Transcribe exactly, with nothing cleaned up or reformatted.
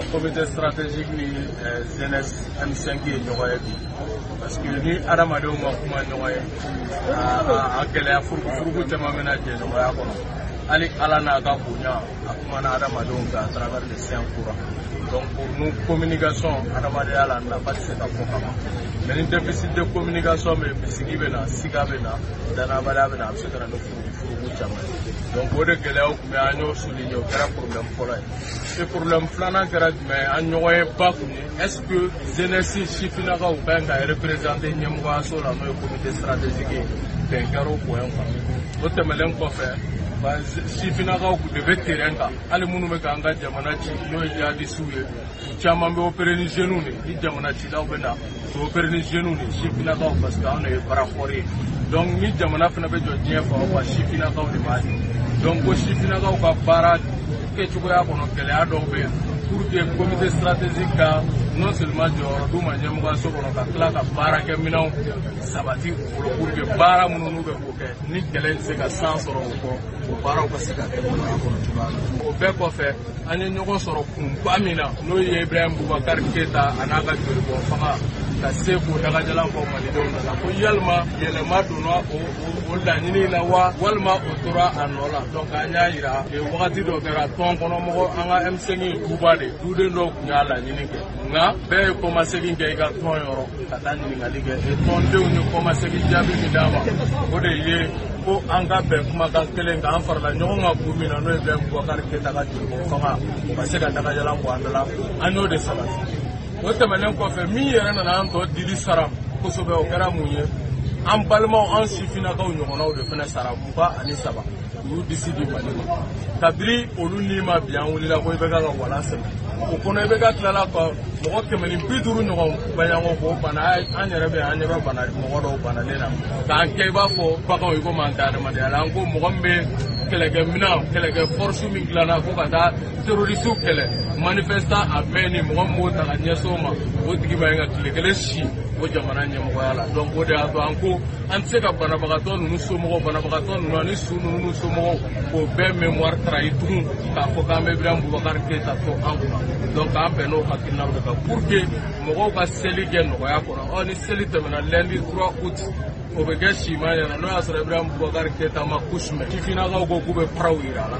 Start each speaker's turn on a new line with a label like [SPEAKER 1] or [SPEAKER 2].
[SPEAKER 1] comité stratégique ni jeunesse M cinq ye ɲɔgɔn ye bi parce que ni adamadenw ma kuma ɲɔgɔn ye a gɛlɛya furugu caman bɛna jɛ ɲɔgɔnya kɔnɔ hali ala n'a ka bonya a kumana adamadenw fɛ à travers les séances courantes. Donc pour nous, communication, adamadenya la nafa tɛ se ka fɔ kama mais ni déficit de communication bɛ bisigi bɛ na siga bɛ na danabaliya bɛ na a bɛ se ka na ni furugu caman ye. Donc o de gɛlɛyaw tun bɛ an y'o souligner o kɛra problème fɔlɔ ye. Et problème filanan kɛra jumɛn an ɲɔgɔn ye ba kun ye est-ce que jeunesse sifinnakaw ka kan ka représenter ɲɛmɔgɔyaso la n'o ye comité stratégique ye bɛn kɛra o point kan. O tɛmɛnen kɔfɛ sifinnakaw de bɛ terrain kan hali minnu bɛ k'an ka jamana ci n'o ye jihadistes ye caman bɛ opérer ni jeunes de ni jamana cilaw bɛ na o opérer ni jeunes de sifinnakaw parce que anw de ye baarafɔri ye. Donc ni jamana fana bɛ jɔ diɲɛ fan o fan sifinnakaw de b'a kɛ. Donc ko sifinnakaw ka baara kɛcogoya kɔnɔ gɛlɛya dɔw bɛ yen pour que comité stratégique ka non seulement jɔyɔrɔ d'u ma ɲɛmɔgɔyaso kɔnɔ ka tila ka baarakɛminɛnw sabati u bolo pour que baara minnu n'u bɛ k'o kɛ ni kɛlɛ tɛ se ka san sɔrɔ o kɔ o baaraw ka se ka kɛ nɔgɔya kɔnɔ cogoya min. O bɛɛ kɔfɛ an ye ɲɔgɔn sɔrɔ kunba min na n'o ye Ibrahim Boubacar Keita a n'a ka jolibɔn fanga ka se k'o dagajalan fɔ malidenw ɲɛna ko yalima yɛlɛma donna o laɲini la wa walima o tora a nɔ la. Donc an y'a yira wagati dɔ kɛra tɔn kɔnɔmɔgɔ an ka M cinq ye duba de duden dɔw tun y'a laɲini kɛ nka bɛɛ ye kɔmasegin kɛ i ka tɔn yɔrɔ ka taa ɲininkali kɛ tɔndenw ye kɔmasegin jaabi min d'a ma o de ye ko an ka bɛn kumakan kelen kan an farala ɲɔgɔn kan kun min na n'o ye Ibrahim Boubacar Keita ka jolibɔn fanga o ka se ka dagajalan bɔ an da la an y'o de sabati. O tɛmɛnen kɔfɛ min yɛrɛ nana an tɔ dili sara kosɛbɛ o kɛra mun ye an balimaw an sifinnakaw ɲɔgɔnnaw de fana sara mugan ani saba u y'u disi di Mali ma kabiri olu ni ma bi an wulila ko i bɛ ka ka walan sɛbɛn o kɔnɔ i bɛ ka tilala ka mɔgɔ kɛmɛ ni bi duuru ɲɔgɔn baɲango k'o bana an yɛrɛ bɛ an ɲɛ bɛ bana mɔgɔ dɔw banalen na k'an kɛ i b'a fɔ baganw i komi an tɛ adamadenya la an ko mɔgɔ min bɛ kɛlɛkɛminɛn kɛlɛkɛ force min dilanna ko ka taa terroriste kɛlɛ manifestant a bɛɛ ni mɔgɔ min b'o ta ka ɲɛsin o ma o tigi b'a ye ka tile kelen si o jamana ɲɛmɔgɔya la. Donc o de y'a to an ko an tɛ se ka banabagatɔ ninnu somɔgɔw banabagatɔ ninnu ani su ninnu somɔgɔw k'o bɛɛ mémoire trahi tugun k'a fɔ k'an bɛ Ibrahim Boubacar Keita to an kunna. Donc an bɛn n'o hakilinaw de kan pour que mɔgɔw ka seli kɛ nɔgɔya kɔnɔ ɔ ni seli tɛmɛna lundi trois août o bɛ kɛ siman ɲɛna n'o y'a sɔrɔ Ibrahim Boubacar Keita ma couche mɛn sifinnakaw ko k'u bɛ paraw yira a la.